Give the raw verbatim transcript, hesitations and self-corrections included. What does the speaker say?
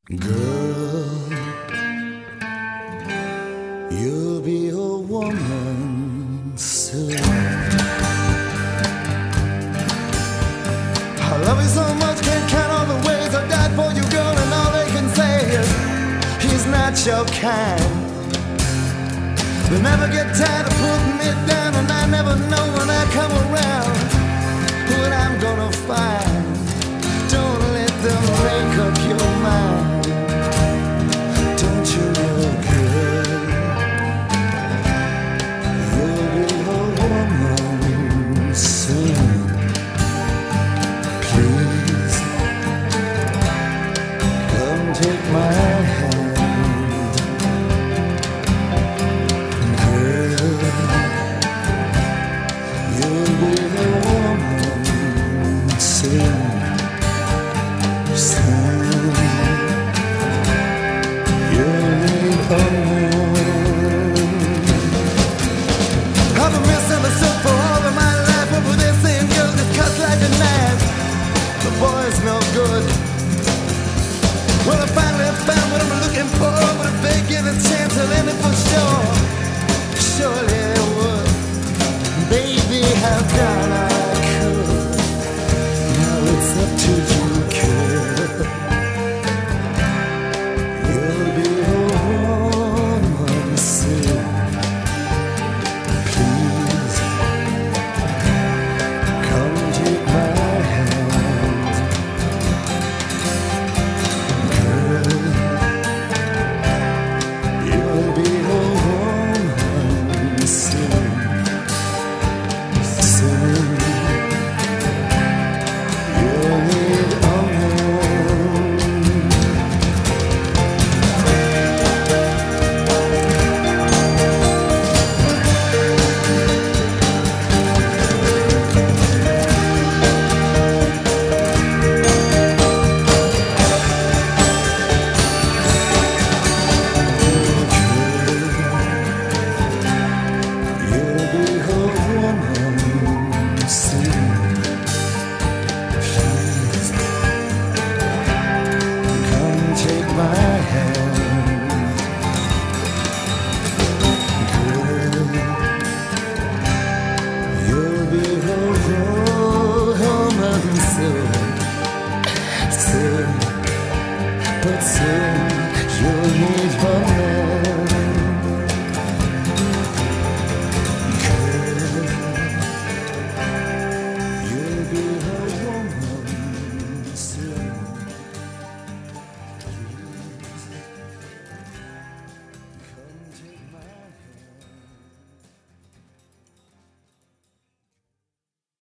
Girl, you'll be a woman soon. I love you so much, can't count all the ways I died for you, girl, and all they can say is he's not your kind. They never get tired of putting me down, and I never know when I come around what I'm gonna find. Don't let them make up your mind. Don't you know, girl, you'll be a woman soon. Please, come take my hand. Girl, you'll be a woman soon. I've been misunderstood for all of my life, but with this same girl that cuts like a knife, the boy's no good. Well, I finally found what I'm looking for, but if they give a chance, I'll end it for sure. Surely they would. Baby, how down I could. Now it's up to you, girl. You'll be a woman soon. Please, come take my hand. Girl, you'll be a woman soon. Soon, you'll need a man. You'll be a woman soon. Please, come take my hand. Girl, you'll be a woman soon. Soon, but soon.